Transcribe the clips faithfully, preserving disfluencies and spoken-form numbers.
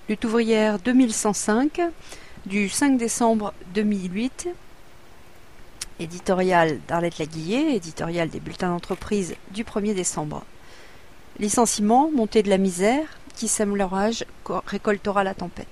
Lutte ouvrière deux mille cent cinq, du cinq décembre deux mille huit, éditorial d'Arlette Laguillet, éditorial des bulletins d'entreprise du premier décembre. Licenciement, montée de la misère, qui sème l'orage récoltera la tempête.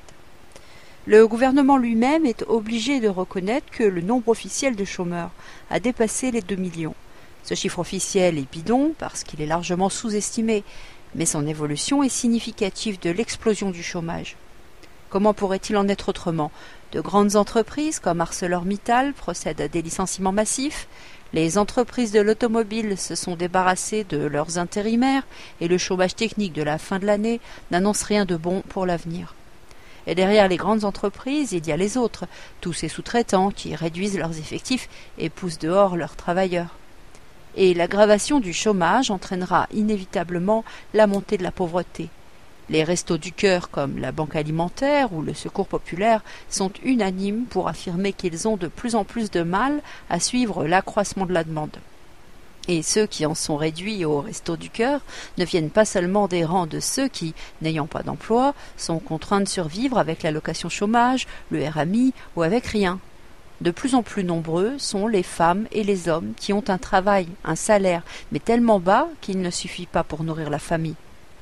Le gouvernement lui-même est obligé de reconnaître que le nombre officiel de chômeurs a dépassé les deux millions. Ce chiffre officiel est bidon parce qu'il est largement sous-estimé, mais son évolution est significative de l'explosion du chômage. Comment pourrait-il en être autrement? De grandes entreprises comme ArcelorMittal procèdent à des licenciements massifs, les entreprises de l'automobile se sont débarrassées de leurs intérimaires et le chômage technique de la fin de l'année n'annonce rien de bon pour l'avenir. Et derrière les grandes entreprises, il y a les autres, tous ces sous-traitants qui réduisent leurs effectifs et poussent dehors leurs travailleurs. Et l'aggravation du chômage entraînera inévitablement la montée de la pauvreté. Les restos du cœur comme la Banque alimentaire ou le Secours populaire sont unanimes pour affirmer qu'ils ont de plus en plus de mal à suivre l'accroissement de la demande. Et ceux qui en sont réduits aux restos du cœur ne viennent pas seulement des rangs de ceux qui, n'ayant pas d'emploi, sont contraints de survivre avec l'allocation chômage, le R M I ou avec rien. De plus en plus nombreux sont les femmes et les hommes qui ont un travail, un salaire, mais tellement bas qu'il ne suffit pas pour nourrir la famille.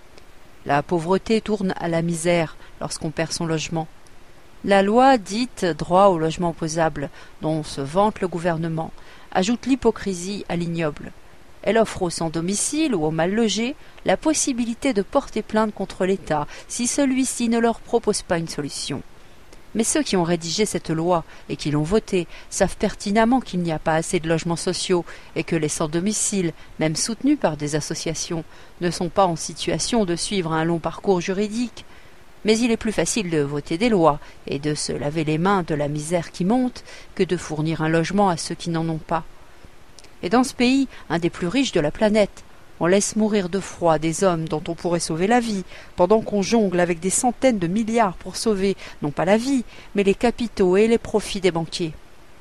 La pauvreté tourne à la misère lorsqu'on perd son logement. La loi dite droit au logement opposable, dont se vante le gouvernement, ajoute l'hypocrisie à l'ignoble. Elle offre aux sans-domicile ou aux mal-logés la possibilité de porter plainte contre l'État si celui-ci ne leur propose pas une solution. Mais ceux qui ont rédigé cette loi et qui l'ont votée savent pertinemment qu'il n'y a pas assez de logements sociaux et que les sans-domicile, même soutenus par des associations, ne sont pas en situation de suivre un long parcours juridique. Mais il est plus facile de voter des lois et de se laver les mains de la misère qui monte que de fournir un logement à ceux qui n'en ont pas. Et dans ce pays, un des plus riches de la planète, on laisse mourir de froid des hommes dont on pourrait sauver la vie, pendant qu'on jongle avec des centaines de milliards pour sauver, non pas la vie, mais les capitaux et les profits des banquiers.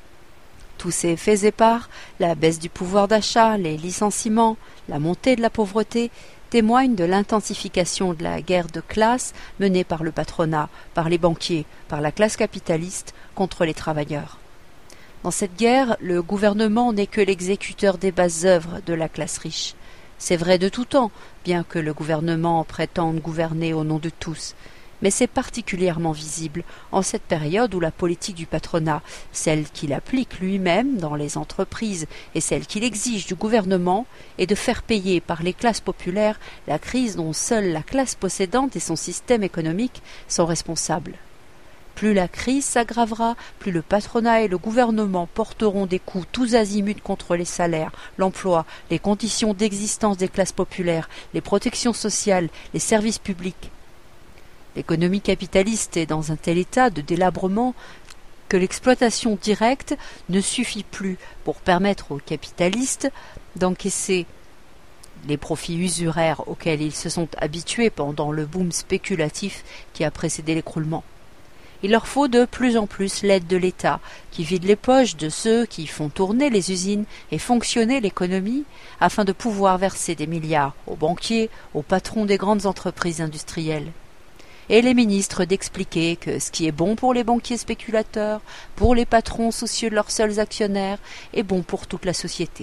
Tous ces faits épars, la baisse du pouvoir d'achat, les licenciements, la montée de la pauvreté, témoignent de l'intensification de la guerre de classe menée par le patronat, par les banquiers, par la classe capitaliste contre les travailleurs. Dans cette guerre, le gouvernement n'est que l'exécuteur des basses œuvres de la classe riche. C'est vrai de tout temps, bien que le gouvernement prétende gouverner au nom de tous. Mais c'est particulièrement visible en cette période où la politique du patronat, celle qu'il applique lui-même dans les entreprises et celle qu'il exige du gouvernement, est de faire payer par les classes populaires la crise dont seule la classe possédante et son système économique sont responsables. Plus la crise s'aggravera, plus le patronat et le gouvernement porteront des coups tous azimuts contre les salaires, l'emploi, les conditions d'existence des classes populaires, les protections sociales, les services publics. L'économie capitaliste est dans un tel état de délabrement que l'exploitation directe ne suffit plus pour permettre aux capitalistes d'encaisser les profits usuraires auxquels ils se sont habitués pendant le boom spéculatif qui a précédé l'écroulement. Il leur faut de plus en plus l'aide de l'État, qui vide les poches de ceux qui font tourner les usines et fonctionner l'économie, afin de pouvoir verser des milliards aux banquiers, aux patrons des grandes entreprises industrielles. Et les ministres d'expliquer que ce qui est bon pour les banquiers spéculateurs, pour les patrons soucieux de leurs seuls actionnaires, est bon pour toute la société.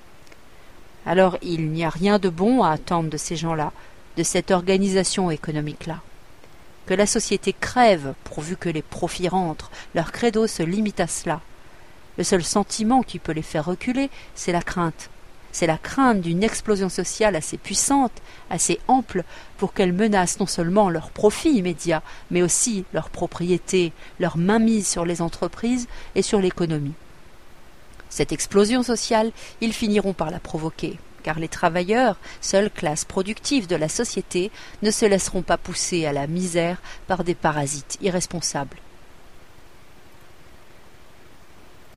Alors il n'y a rien de bon à attendre de ces gens-là, de cette organisation économique-là. Que la société crève pourvu que les profits rentrent, leur credo se limite à cela. Le seul sentiment qui peut les faire reculer, c'est la crainte. C'est la crainte d'une explosion sociale assez puissante, assez ample, pour qu'elle menace non seulement leurs profits immédiats, mais aussi leur propriété, leur mainmise sur les entreprises et sur l'économie. Cette explosion sociale, ils finiront par la provoquer. Car les travailleurs, seule classe productive de la société, ne se laisseront pas pousser à la misère par des parasites irresponsables.